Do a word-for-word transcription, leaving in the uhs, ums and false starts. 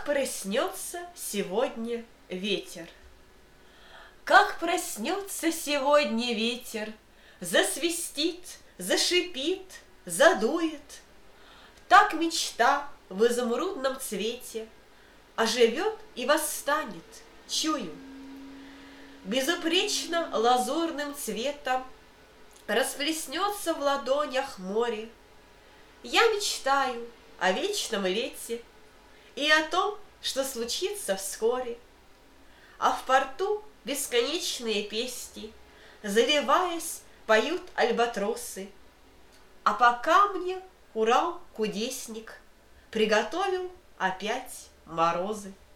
проснется сегодня ветер. Как проснется сегодня ветер, засвистит, зашипит, задует. Так мечта в изумрудном цвете оживет и восстанет, чую. Безупречно лазурным цветом расплеснется в ладонях море. Я мечтаю о вечном лете и о том, что случится вскоре. А в порту бесконечные песни, заливаясь, поют альбатросы. А пока мне Урал-кудесник приготовил опять морозы.